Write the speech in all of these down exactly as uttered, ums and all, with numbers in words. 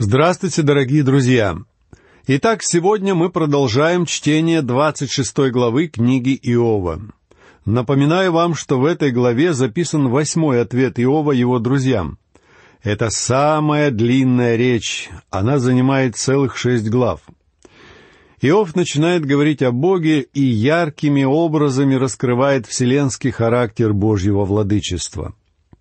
Здравствуйте, дорогие друзья! Итак, сегодня мы продолжаем чтение двадцать шестой главы книги Иова. Напоминаю вам, что в этой главе записан восьмой ответ Иова его друзьям. Это самая длинная речь, она занимает целых шесть глав. Иов начинает говорить о Боге и яркими образами раскрывает вселенский характер Божьего владычества.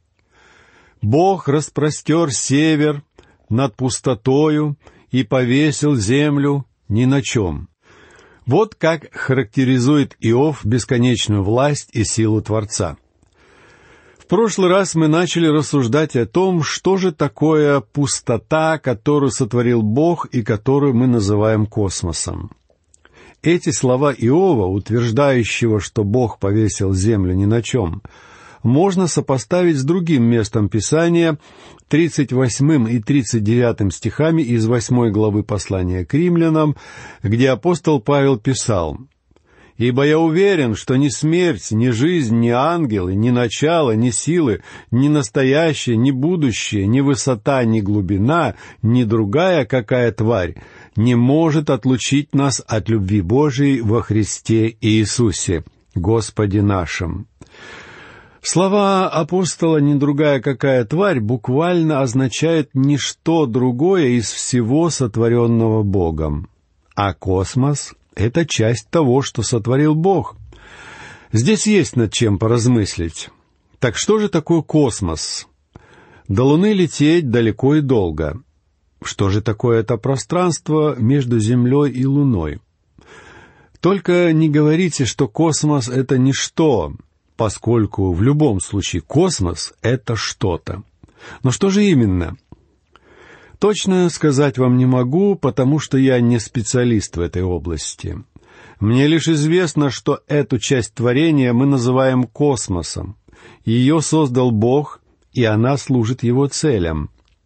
«Бог распростер север над пустотою и повесил землю ни на чем». Вот как характеризует Иов бесконечную власть и силу Творца. В прошлый раз мы начали рассуждать о том, что же такое пустота, которую сотворил Бог и которую мы называем космосом. Эти слова Иова, утверждающего, что Бог повесил землю ни на чем, можно сопоставить с другим местом Писания, тридцать восьмым и тридцать девятым стихами из восьмой главы послания к римлянам, где апостол Павел писал: «Ибо я уверен, что ни смерть, ни жизнь, ни ангелы, ни начало, ни силы, ни настоящее, ни будущее, ни высота, ни глубина, ни другая какая тварь не может отлучить нас от любви Божией во Христе Иисусе, Господе нашим». Слова апостола «ни другая какая тварь» буквально означают «ничто другое из всего сотворенного Богом». А космос — это часть того, что сотворил Бог. Здесь есть над чем поразмыслить. Так что же такое космос? До Луны лететь далеко и долго. Что же такое это пространство между Землей и Луной? Только не говорите, что космос — это ничто, поскольку в любом случае космос — это что-то. Но что же именно? Точно сказать вам не могу, потому что я не специалист в этой области. Мне лишь известно, что эту часть творения мы называем космосом. Ее создал Бог, и она служит Его целям.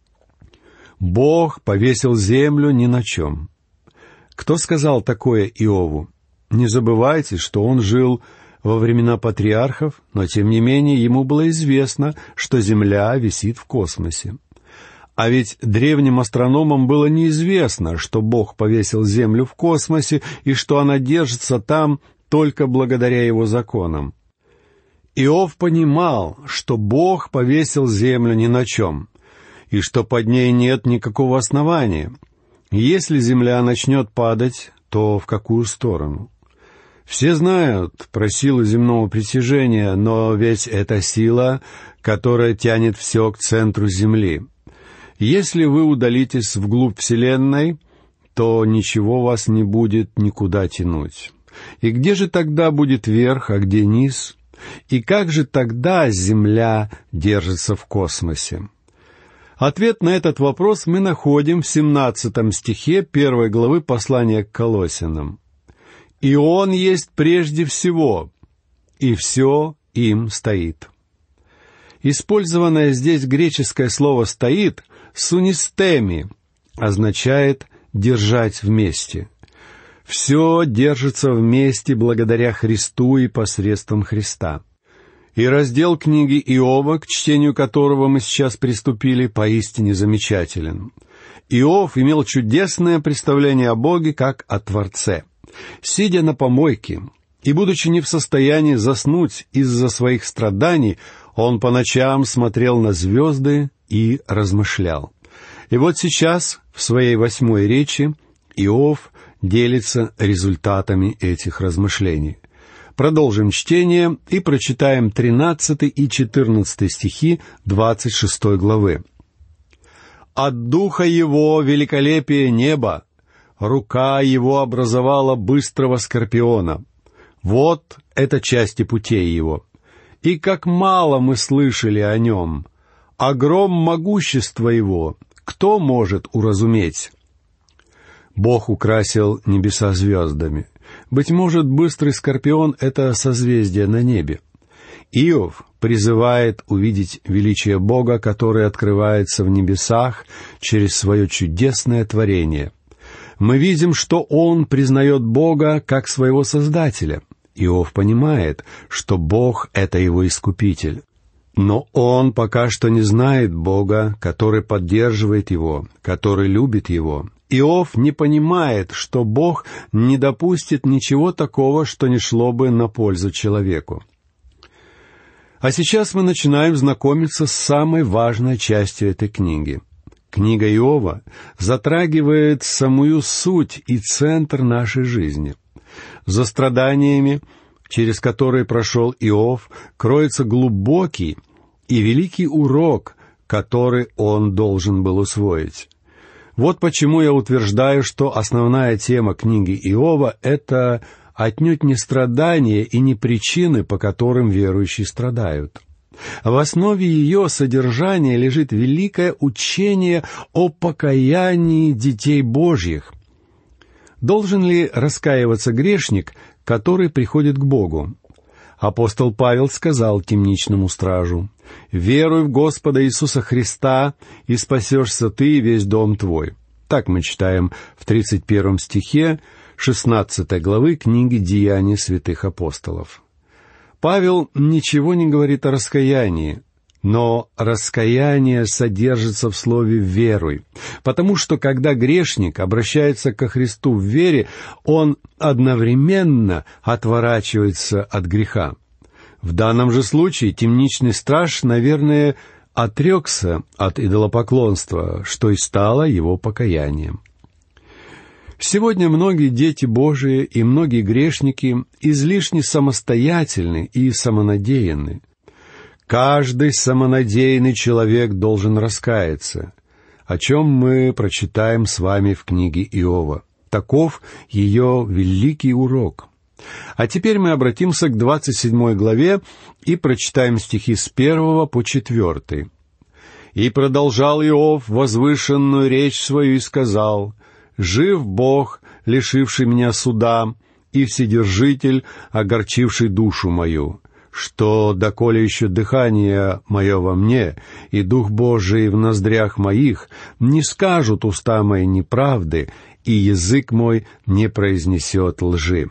Бог повесил землю ни на чем. Кто сказал такое Иову? Не забывайте, что он жил во времена патриархов, но тем не менее ему было известно, что Земля висит в космосе. А ведь древним астрономам было неизвестно, что Бог повесил Землю в космосе и что она держится там только благодаря Его законам. Иов понимал, что Бог повесил Землю ни на чем, и что под ней нет никакого основания. Если Земля начнет падать, то в какую сторону? Все знают про силу земного притяжения, но ведь это сила, которая тянет все к центру Земли. Если вы удалитесь вглубь Вселенной, то ничего вас не будет никуда тянуть. И где же тогда будет верх, а где низ? И как же тогда Земля держится в космосе? Ответ на этот вопрос мы находим в семнадцатом стихе первой главы послания к Колоссянам. «И Он есть прежде всего, и все им стоит». Использованное здесь греческое слово «стоит» «сунистеми» означает «держать вместе». Все держится вместе благодаря Христу и посредством Христа. И раздел книги Иова, к чтению которого мы сейчас приступили, поистине замечателен. Иов имел чудесное представление о Боге как о Творце. Сидя на помойке и будучи не в состоянии заснуть из-за своих страданий, он по ночам смотрел на звезды и размышлял. И вот сейчас, в своей восьмой речи, Иов делится результатами этих размышлений. Продолжим чтение и прочитаем тринадцатый и четырнадцатый стихи двадцать шестой главы. «От духа его великолепие неба, рука его образовала быстрого скорпиона. Вот это части путей его. И как мало мы слышали о нем! Огром могущества его! Кто может уразуметь?» Бог украсил небеса звездами. Быть может, быстрый скорпион — это созвездие на небе. Иов призывает увидеть величие Бога, которое открывается в небесах через свое чудесное творение. Мы видим, что он признает Бога как своего Создателя. Иов понимает, что Бог — это его Искупитель. Но он пока что не знает Бога, который поддерживает его, который любит его. Иов не понимает, что Бог не допустит ничего такого, что не шло бы на пользу человеку. А сейчас мы начинаем знакомиться с самой важной частью этой книги. Книга Иова затрагивает самую суть и центр нашей жизни. За страданиями, через которые прошел Иов, кроется глубокий и великий урок, который он должен был усвоить. Вот почему я утверждаю, что основная тема книги Иова — это отнюдь не страдания и не причины, по которым верующие страдают. В основе ее содержания лежит великое учение о покаянии детей Божьих. Должен ли раскаиваться грешник, который приходит к Богу? Апостол Павел сказал темничному стражу: «Веруй в Господа Иисуса Христа, и спасешься ты и весь дом твой». Так мы читаем в тридцать первом стихе шестнадцатой главы книги «Деяния святых апостолов». Павел ничего не говорит о раскаянии, но раскаяние содержится в слове «веруй», потому что когда грешник обращается ко Христу в вере, он одновременно отворачивается от греха. В данном же случае темничный страж, наверное, отрекся от идолопоклонства, что и стало его покаянием. Сегодня многие дети Божии и многие грешники излишне самостоятельны и самонадеянны. Каждый самонадеянный человек должен раскаяться, о чем мы прочитаем с вами в книге Иова. Таков ее великий урок. А теперь мы обратимся к двадцать седьмой главе и прочитаем стихи с первого по четвертый. «И продолжал Иов возвышенную речь свою и сказал: жив Бог, лишивший меня суда, и Вседержитель, огорчивший душу мою, что, доколе еще дыхание мое во мне, и Дух Божий в ноздрях моих, не скажут уста мои неправды, и язык мой не произнесет лжи».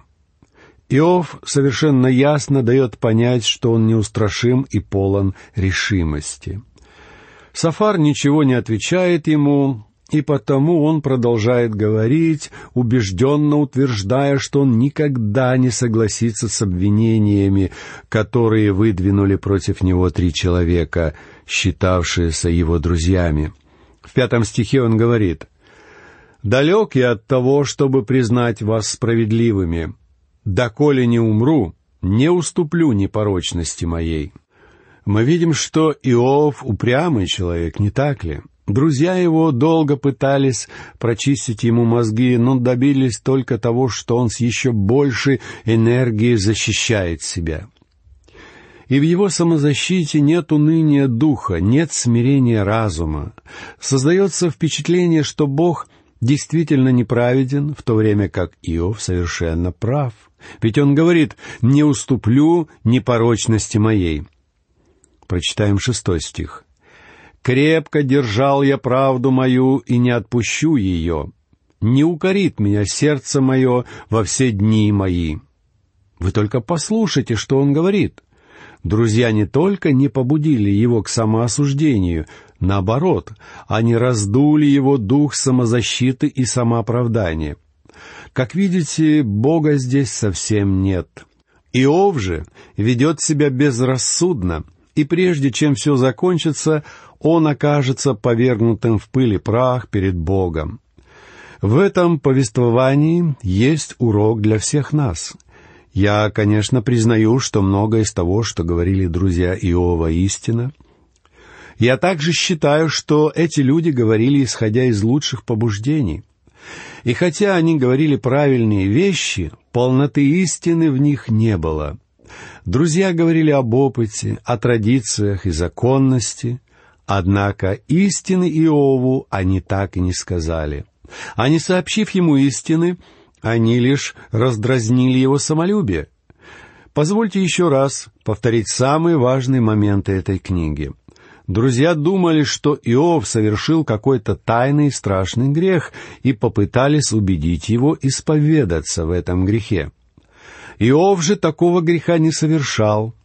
Иов совершенно ясно дает понять, что он неустрашим и полон решимости. Софар ничего не отвечает ему, и потому он продолжает говорить, убежденно утверждая, что он никогда не согласится с обвинениями, которые выдвинули против него три человека, считавшиеся его друзьями. В пятом стихе он говорит: «Далек я от того, чтобы признать вас справедливыми. Доколе не умру, не уступлю непорочности моей». Мы видим, что Иов упрямый человек, не так ли? Друзья его долго пытались прочистить ему мозги, но добились только того, что он с еще большей энергией защищает себя. И в его самозащите нет уныния духа, нет смирения разума. Создается впечатление, что Бог действительно неправеден, в то время как Иов совершенно прав. Ведь он говорит: «Не уступлю непорочности моей». Прочитаем шестой стих. «Крепко держал я правду мою и не отпущу ее. Не укорит меня сердце мое во все дни мои». Вы только послушайте, что он говорит. Друзья не только не побудили его к самоосуждению, наоборот, они раздули его дух самозащиты и самооправдания. Как видите, Бога здесь совсем нет. Иов же ведет себя безрассудно, и прежде чем все закончится, он окажется повергнутым в пыль и прах перед Богом. В этом повествовании есть урок для всех нас. Я, конечно, признаю, что многое из того, что говорили друзья Иова, истина. Я также считаю, что эти люди говорили, исходя из лучших побуждений. И хотя они говорили правильные вещи, полноты истины в них не было. Друзья говорили об опыте, о традициях и законности, однако истины Иову они так и не сказали. А не сообщив ему истины, они лишь раздразнили его самолюбие. Позвольте еще раз повторить самые важные моменты этой книги. Друзья думали, что Иов совершил какой-то тайный страшный грех, и попытались убедить его исповедаться в этом грехе. Иов же такого греха не совершал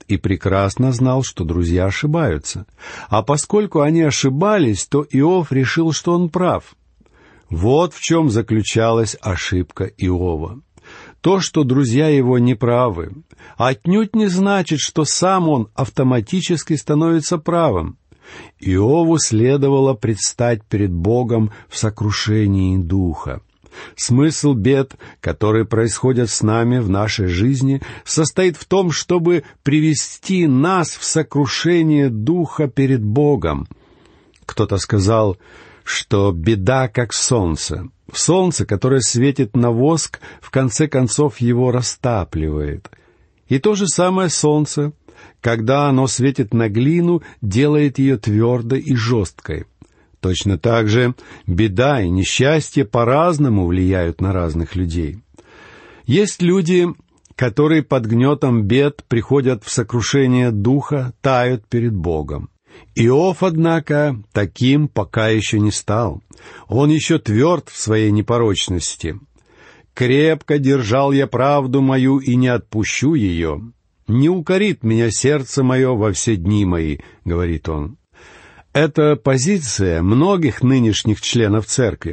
и прекрасно знал, что друзья ошибаются. А поскольку они ошибались, то Иов решил, что он прав. Вот в чем заключалась ошибка Иова. То, что друзья его неправы, отнюдь не значит, что сам он автоматически становится правым. Иову следовало предстать перед Богом в сокрушении духа. Смысл бед, которые происходят с нами в нашей жизни, состоит в том, чтобы привести нас в сокрушение духа перед Богом. Кто-то сказал, что беда как солнце. Солнце, которое светит на воск, в конце концов его растапливает. И то же самое солнце, когда оно светит на глину, делает ее твердой и жесткой. Точно так же беда и несчастье по-разному влияют на разных людей. Есть люди, которые под гнетом бед приходят в сокрушение духа, тают перед Богом. Иов, однако, таким пока еще не стал. Он еще тверд в своей непорочности. «Крепко держал я правду мою и не отпущу ее. Не укорит меня сердце мое во все дни мои», — говорит он. Это позиция многих нынешних членов церкви.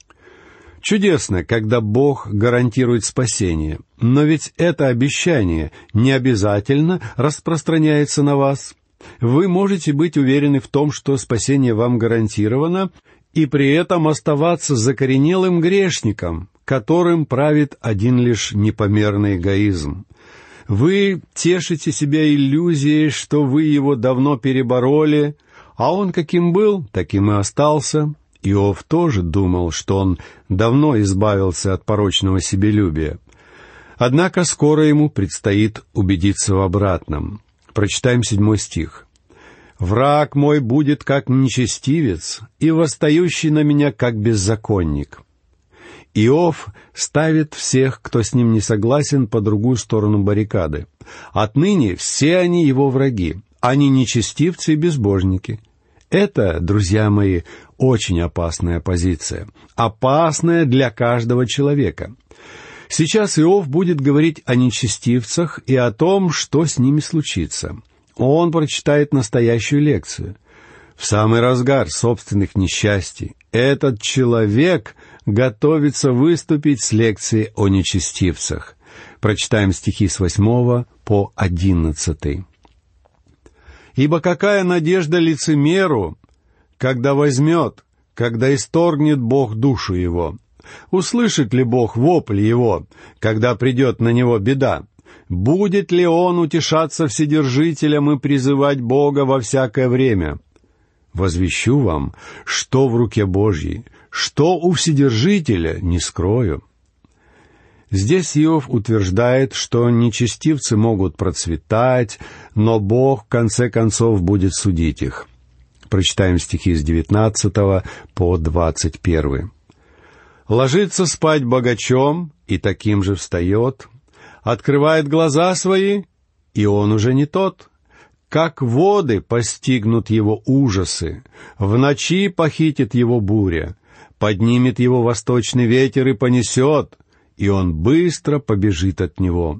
Чудесно, когда Бог гарантирует спасение, но ведь это обещание не обязательно распространяется на вас. Вы можете быть уверены в том, что спасение вам гарантировано, и при этом оставаться закоренелым грешником, которым правит один лишь непомерный эгоизм. Вы тешите себя иллюзией, что вы его давно перебороли, а он каким был, таким и остался. Иов тоже думал, что он давно избавился от порочного себелюбия. Однако скоро ему предстоит убедиться в обратном. Прочитаем седьмой стих. «Враг мой будет как нечестивец, и восстающий на меня как беззаконник». Иов ставит всех, кто с ним не согласен, по другую сторону баррикады. Отныне все они его враги, они нечестивцы и безбожники. Это, друзья мои, очень опасная позиция, опасная для каждого человека. Сейчас Иов будет говорить о нечестивцах и о том, что с ними случится. Он прочитает настоящую лекцию. В самый разгар собственных несчастий этот человек готовится выступить с лекцией о нечестивцах. Прочитаем стихи с восьмого по одиннадцатый. «Ибо какая надежда лицемеру, когда возьмет, когда исторгнет Бог душу его? Услышит ли Бог вопль его, когда придет на него беда? Будет ли он утешаться Вседержителем и призывать Бога во всякое время? Возвещу вам, что в руке Божьей, что у Вседержителя, не скрою». Здесь Иов утверждает, что нечестивцы могут процветать, но Бог в конце концов будет судить их. Прочитаем стихи с девятнадцатого по двадцать первый. «Ложится спать богачом, и таким же встает, открывает глаза свои, и он уже не тот. Как воды постигнут его ужасы, в ночи похитит его буря, поднимет его восточный ветер и понесет, и он быстро побежит от него».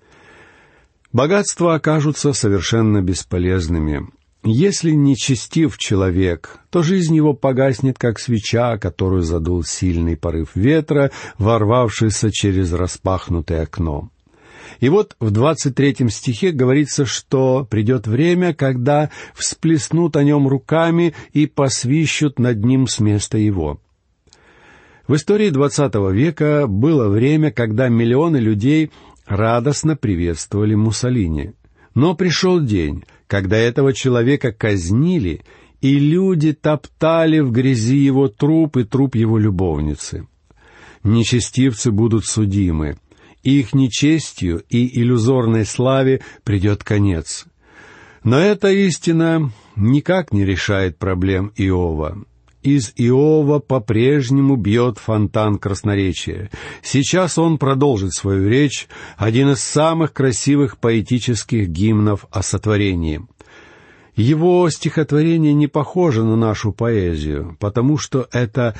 Богатства окажутся совершенно бесполезными. Если нечестив человек, то жизнь его погаснет, как свеча, которую задул сильный порыв ветра, ворвавшийся через распахнутое окно. И вот в двадцать третьем стихе говорится, что придет время, когда всплеснут о нем руками и посвищут над ним с места его. В истории двадцатого века было время, когда миллионы людей радостно приветствовали Муссолини. Но пришел день, когда этого человека казнили, и люди топтали в грязи его труп и труп его любовницы. Нечестивцы будут судимы, и их нечестию и иллюзорной славе придет конец. Но эта истина никак не решает проблем Иова. Из Иова по-прежнему бьет фонтан красноречия. Сейчас он продолжит свою речь, один из самых красивых поэтических гимнов о сотворении. Его стихотворение не похоже на нашу поэзию, потому что это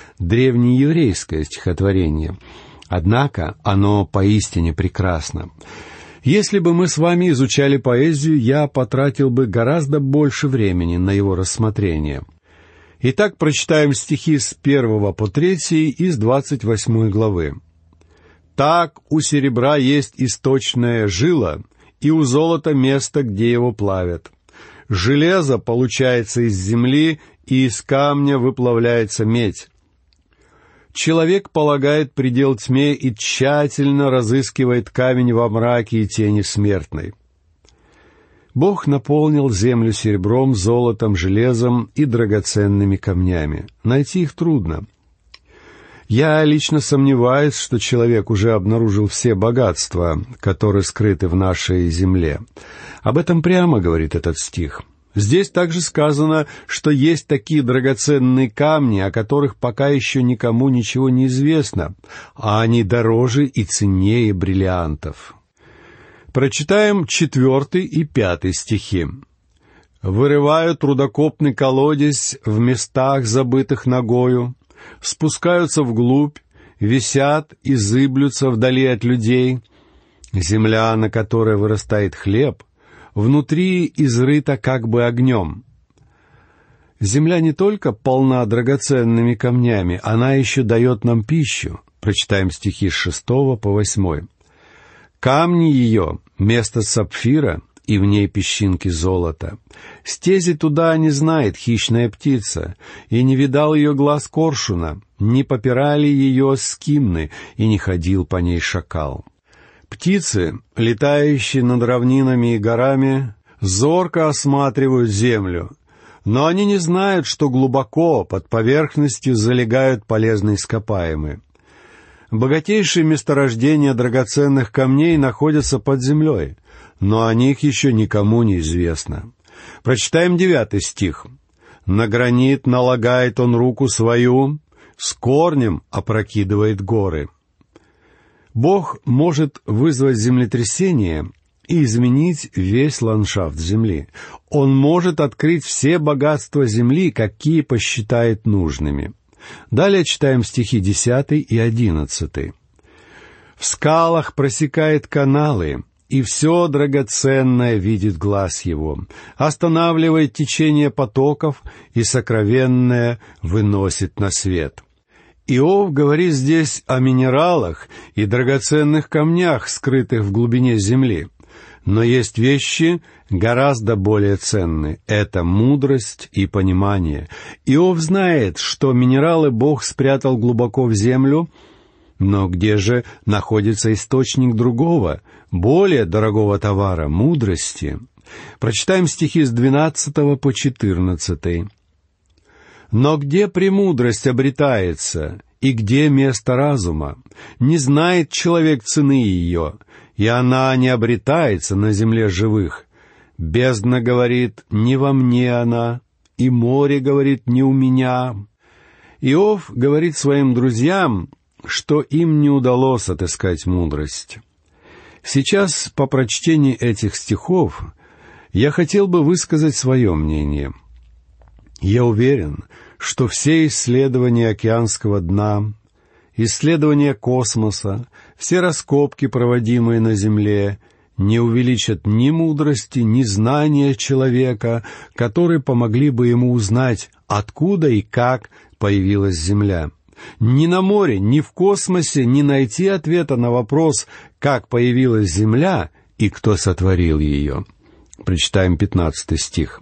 древнееврейское стихотворение. Однако оно поистине прекрасно. Если бы мы с вами изучали поэзию, я потратил бы гораздо больше времени на его рассмотрение. Итак, прочитаем стихи с первого по третий из двадцать восьмой главы. «Так у серебра есть источная жила, и у золота место, где его плавят. Железо получается из земли, и из камня выплавляется медь. Человек полагает предел тьме и тщательно разыскивает камень во мраке и тени смертной. Бог наполнил землю серебром, золотом, железом и драгоценными камнями. Найти их трудно. Я лично сомневаюсь, что человек уже обнаружил все богатства, которые скрыты в нашей земле. Об этом прямо говорит этот стих. Здесь также сказано, что есть такие драгоценные камни, о которых пока еще никому ничего не известно, а они дороже и ценнее бриллиантов. Прочитаем четвертый и пятый стихи. «Вырывают рудокопный колодец в местах, забытых ногою, спускаются вглубь, висят и зыблются вдали от людей. Земля, на которой вырастает хлеб, внутри изрыта как бы огнем». Земля не только полна драгоценными камнями, она еще дает нам пищу. Прочитаем стихи с шестого по восьмой. «Камни ее — место сапфира, и в ней песчинки золота. Стези туда не знает хищная птица, и не видал ее глаз коршуна, не попирали ее скимны, и не ходил по ней шакал. Птицы, летающие над равнинами и горами, зорко осматривают землю, но они не знают, что глубоко под поверхностью залегают полезные ископаемые. Богатейшие месторождения драгоценных камней находятся под землей, но о них еще никому не известно. Прочитаем девятый стих. «На гранит налагает он руку свою, с корнем опрокидывает горы». Бог может вызвать землетрясение и изменить весь ландшафт земли. Он может открыть все богатства земли, какие посчитает нужными. Далее читаем стихи десятый и одиннадцатый. «В скалах просекает каналы, и все драгоценное видит глаз его, останавливает течение потоков, и сокровенное выносит на свет». Иов говорит здесь о минералах и драгоценных камнях, скрытых в глубине земли. Но есть вещи гораздо более ценные. Это мудрость и понимание. Иов знает, что минералы Бог спрятал глубоко в землю, но где же находится источник другого, более дорогого товара — мудрости? Прочитаем стихи с двенадцатого по четырнадцатый. «Но где премудрость обретается, и где место разума? Не знает человек цены ее, и она не обретается на земле живых. Бездна говорит, не во мне она, и море говорит, не у меня». Иов говорит своим друзьям, что им не удалось отыскать мудрость. Сейчас, по прочтении этих стихов, я хотел бы высказать свое мнение. Я уверен, что все исследования океанского дна, исследования космоса, все раскопки, проводимые на Земле, не увеличат ни мудрости, ни знания человека, которые помогли бы ему узнать, откуда и как появилась Земля. Ни на море, ни в космосе не найти ответа на вопрос, как появилась Земля и кто сотворил ее. Прочитаем пятнадцатый стих.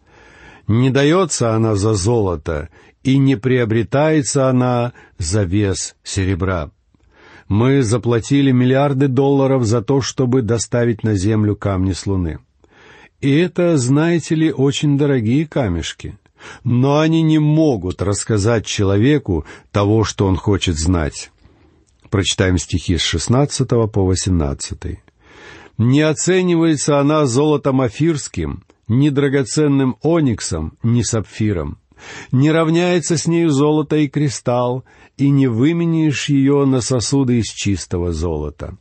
«Не дается она за золото, и не приобретается она за вес серебра. Мы заплатили миллиарды долларов за то, чтобы доставить на землю камни с Луны. И это, знаете ли, очень дорогие камешки. Но они не могут рассказать человеку того, что он хочет знать». Прочитаем стихи с шестнадцатого по восемнадцатый. «Не оценивается она золотом офирским, ни драгоценным ониксом, ни сапфиром. Не равняется с нею золото и кристалл, и не выменишь ее на сосуды из чистого золота.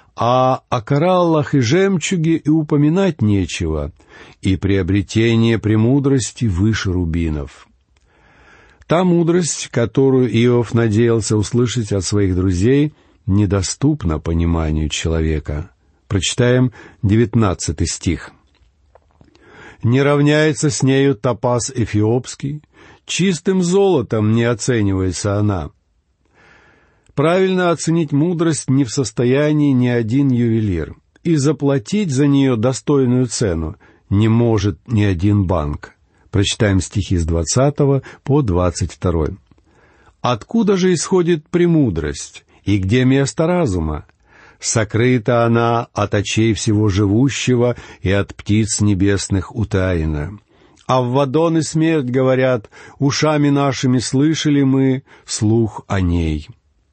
А о кораллах и жемчуге и упоминать нечего, и приобретение премудрости выше рубинов». Та мудрость, которую Иов надеялся услышать от своих друзей, недоступна пониманию человека. Прочитаем девятнадцатый стих. «Не равняется с нею топаз эфиопский, чистым золотом не оценивается она». Правильно оценить мудрость не в состоянии ни один ювелир, и заплатить за нее достойную цену не может ни один банк. Прочитаем стихи с двадцатого по двадцать второй. «Откуда же исходит премудрость, и где место разума? Сокрыта она от очей всего живущего, и от птиц небесных утаена. А Аввадон и смерть говорят, ушами нашими слышали мы слух о ней».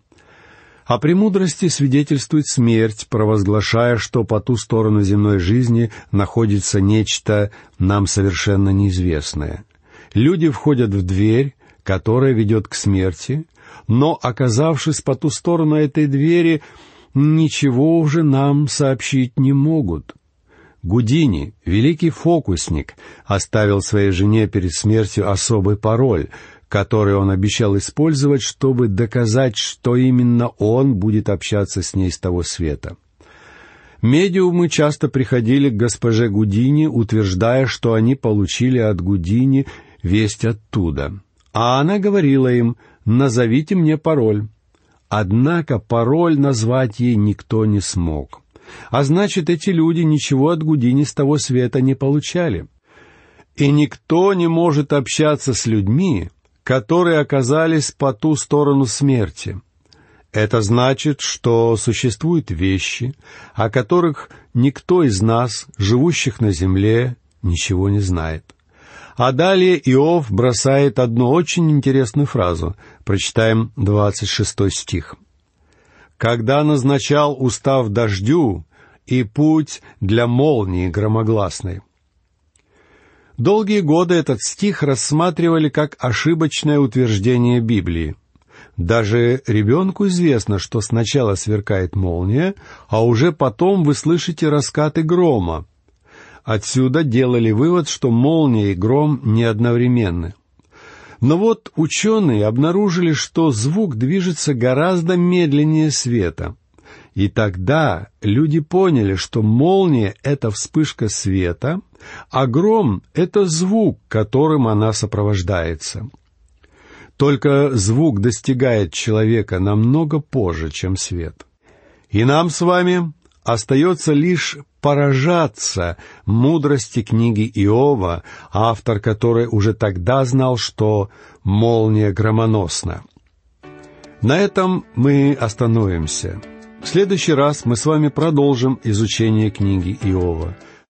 О премудрости свидетельствует смерть, провозглашая, что по ту сторону земной жизни находится нечто нам совершенно неизвестное. Люди входят в дверь, которая ведет к смерти, но, оказавшись по ту сторону этой двери, ничего уже нам сообщить не могут. Гудини, великий фокусник, оставил своей жене перед смертью особый пароль, который он обещал использовать, чтобы доказать, что именно он будет общаться с ней с того света. Медиумы часто приходили к госпоже Гудини, утверждая, что они получили от Гудини весть оттуда. А она говорила им: «Назовите мне пароль». Однако пароль назвать ей никто не смог. А значит, эти люди ничего от Гудини с того света не получали. И никто не может общаться с людьми, которые оказались по ту сторону смерти. Это значит, что существуют вещи, о которых никто из нас, живущих на земле, ничего не знает. А далее Иов бросает одну очень интересную фразу. Прочитаем двадцать шестой стих. «Когда назначал устав дождю и путь для молнии громогласной». Долгие годы этот стих рассматривали как ошибочное утверждение Библии. Даже ребенку известно, что сначала сверкает молния, а уже потом вы слышите раскаты грома. Отсюда делали вывод, что молния и гром не одновременны. Но вот ученые обнаружили, что звук движется гораздо медленнее света. И тогда люди поняли, что молния — это вспышка света, а гром — это звук, которым она сопровождается. Только звук достигает человека намного позже, чем свет. И нам с вами остается лишь поражаться мудрости книги Иова, автор которой уже тогда знал, что молния громоносна. На этом мы остановимся. В следующий раз мы с вами продолжим изучение книги Иова.